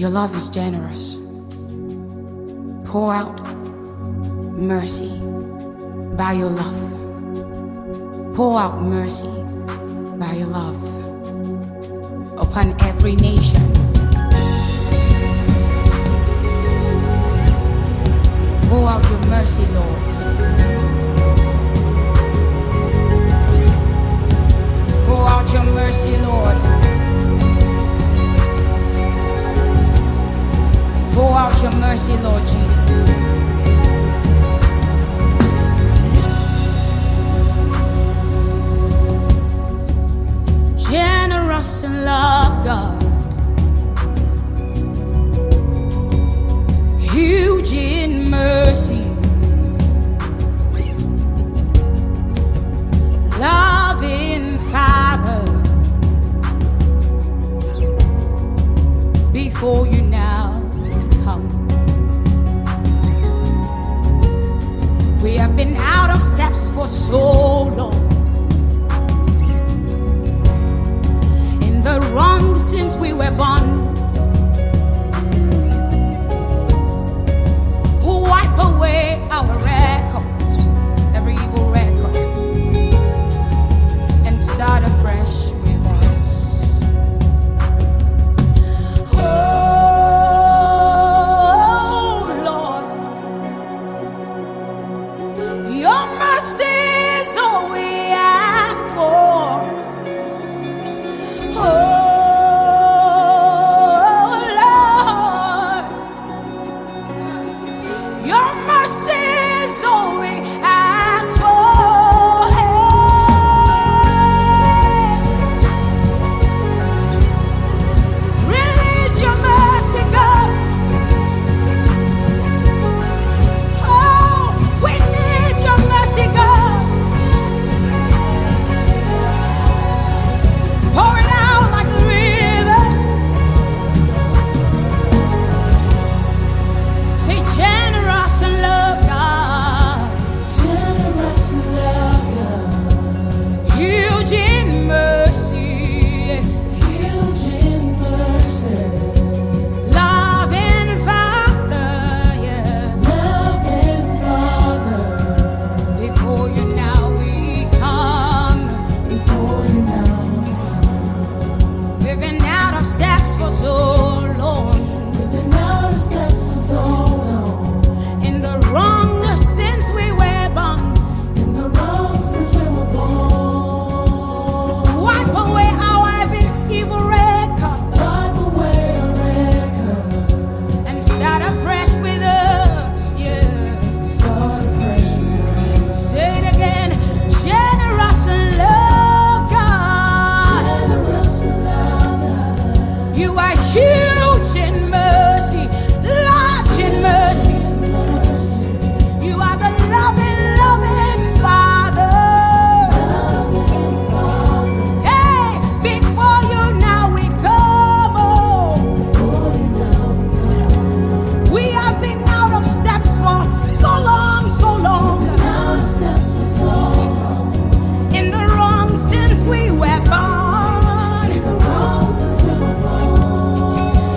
Your love is generous. Pour out mercy by your love. Pour out mercy by your love upon every nation. Pour out your mercy, Lord. Pour out your mercy, Lord. Pour out your mercy, Lord Jesus. Generous and love, God. Huge in mercy. Loving Father. Before you now come. We have been out of steps for so long. In the wrong since we were born. Who wipe away our records, every evil record, and start afresh with us. Your mercy is all we ask for. Oh, Lord, your mercy is all we ask for. Release your mercy, God. Oh, we need your mercy, God. Pour it out like the river. Say generous and love, God. Generous and love, God. Huge in mercy. Huge in mercy. Loving Father, yeah. Loving Father. Before you now we come. Before you now. We've been out of steps for so long. We've been out of steps for so long. In the wrong since we were born. In the wrong since we were born. Wipe away our every evil record Wipe away a record. and start afresh with us, yeah. Start fresh with us. Say it again. Generous and love, God. Generous and love, God. You are huge in mercy, large in mercy. Mercy. You are the loving, loving Father. Loving Father. Hey, before you now we come. Oh, Before you now we we have been out of steps for so long, so long. out of steps for so long. In the wrong since we were born. The wrong since we were born.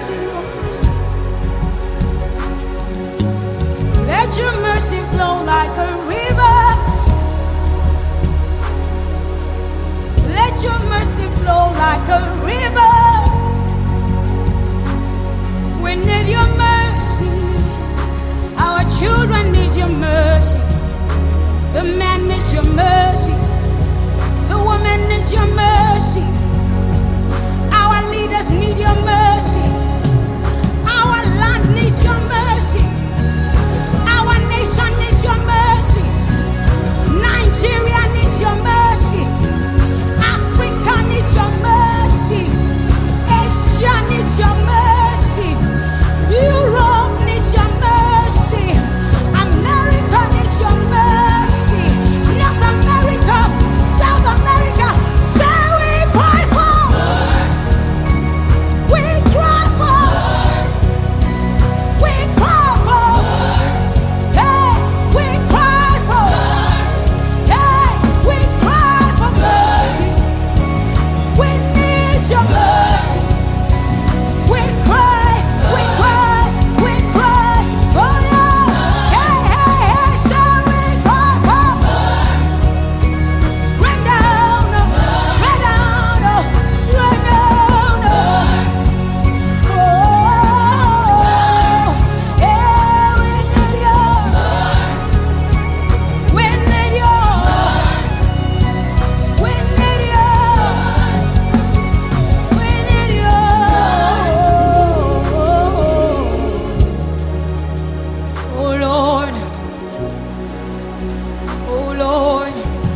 mercy, Lord. Let your mercy flow like a river. Let your mercy flow like a river. We need your mercy. Our children need your mercy. The man needs your mercy. The woman needs your mercy. Our leaders need your mercy. Our land needs your mercy. Our nation needs your mercy. Nigeria needs your mercy. Africa needs your mercy. Asia needs your mercy. Europe needs your mercy. America needs your mercy. North America, South America, say we cry for. We cry for. We cry for. Hey, we cry for. Hey, we cry for mercy. We need your mercy. We cry, we cry, we cry. Oh yeah. Hey, hey, hey, say we cry for. Rain down, rain down, rain down. Oh, yeah, we need yours. We need yours. We need yours. We need yours. Oh Lord. Oh Lord.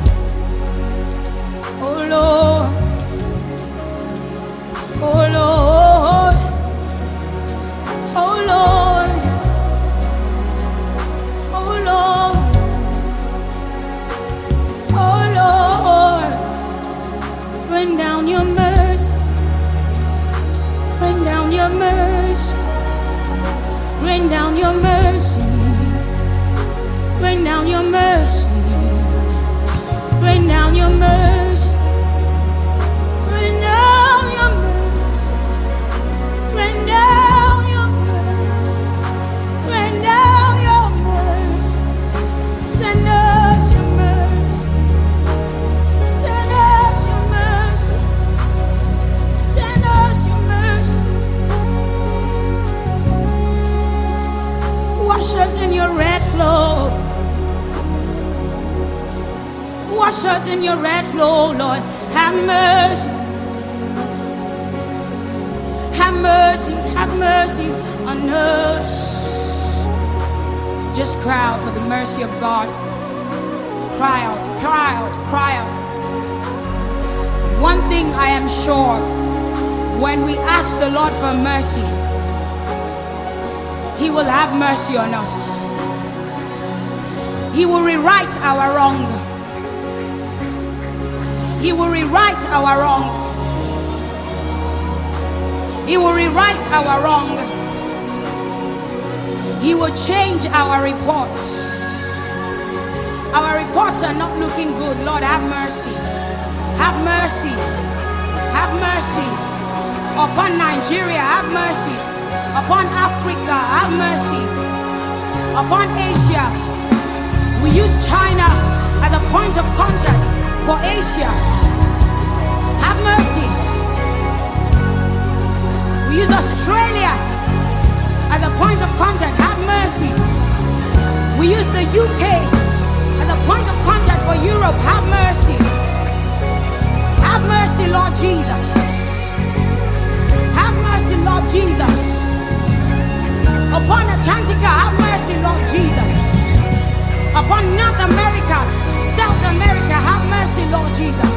Oh Lord. Oh Lord. Oh Lord. Oh Lord. Oh Lord. Rain down your mercy. Rain down your mercy. Rain down your mercy. Rain down your mercy. Rain down your mercy. Rain down your mercy. Rain down your mercy. Rain down your mercy. Send us your mercy. Send us your mercy. Send us your mercy. Wash us in your red flow. Wash us in your red flow, Lord. Have mercy. Have mercy. Have mercy on us. Just cry out for the mercy of God. Cry out, cry out, cry out. One thing I am sure of, when we ask the Lord for mercy, He will have mercy on us. He will rewrite our wrong. He will rewrite our wrong. He will rewrite our wrong. He will change our reports. Our reports are not looking good. Lord, have mercy. Have mercy. Have mercy upon Nigeria. Have mercy upon Africa. Have mercy upon Asia. We use China as a point of contact for Asia. Have mercy. We use Australia as a point of contact. Have mercy. We use the UK as a point of contact for Europe. Have mercy. Have mercy, Lord Jesus. Have mercy, Lord Jesus. Upon Atlantica, have mercy, Lord Jesus. Upon North America, South America, have mercy, Lord Jesus.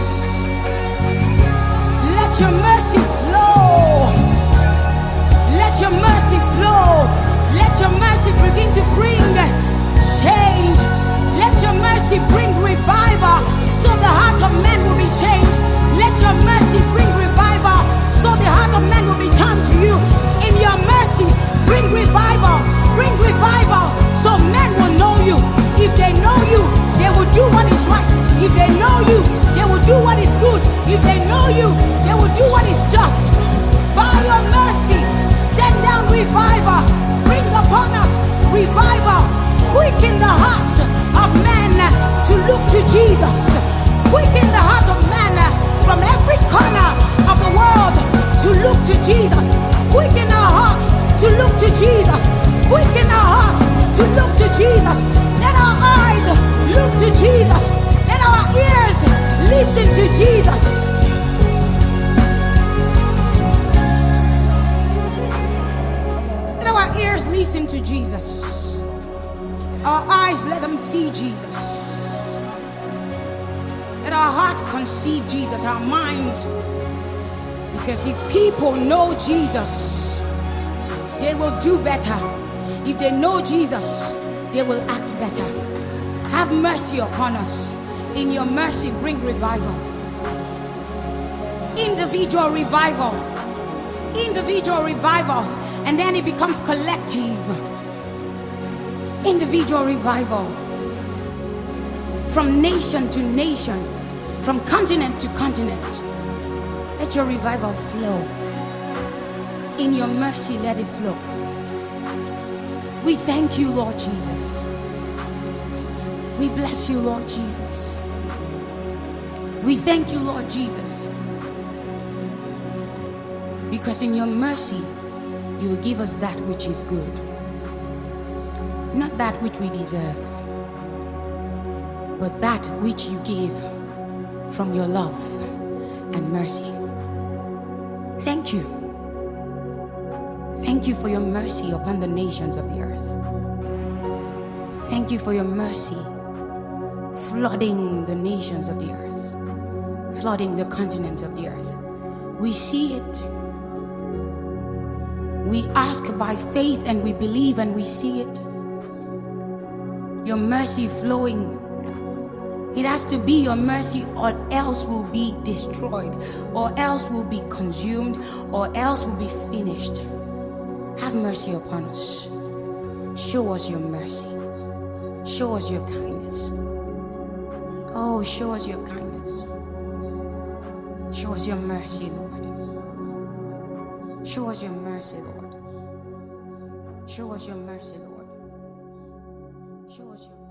Let your mercy flow. Let your mercy flow. Let your mercy begin to bring change. Let your mercy bring revival, so the heart of men will be changed. Let your mercy bring revival, so the heart of men will be turned to you. In your mercy, bring revival, so men will know you. If they know you, they will do what is right. If they know you, they will do what is good. If they know you, they will do what is just. By your mercy, send Quicken our heart to look to Jesus. Quicken our heart to look to Jesus. Let our eyes look to Jesus. Let our ears listen to Jesus. Let our ears listen to Jesus. Our eyes, let them see Jesus. Let our heart conceive Jesus. Our minds, because if people know Jesus, they will do better. If they know Jesus, they will act better. Have mercy upon us. In your mercy, bring revival. Individual revival. Individual revival. And then it becomes collective. Individual revival. From nation to nation. From continent to continent. Let your revival flow. In your mercy, let it flow. We thank you, Lord Jesus. We bless you, Lord Jesus. We thank you, Lord Jesus. Because in your mercy, you will give us that which is good. Not that which we deserve, but that which you give from your love and mercy. Thank you. Thank you for your mercy upon the nations of the earth. Thank you for your mercy flooding the nations of the earth, flooding the continents of the earth. We see it. We ask by faith and we believe and we see it. Your mercy flowing. It has to be your mercy, or else will be destroyed, or else will be consumed, or else will be finished. Have mercy upon us. Show us your mercy. Show us your kindness. Oh, show us your kindness. Show us your mercy, Lord. Show us your mercy, Lord. Show us your mercy, Lord. Show us your mercy.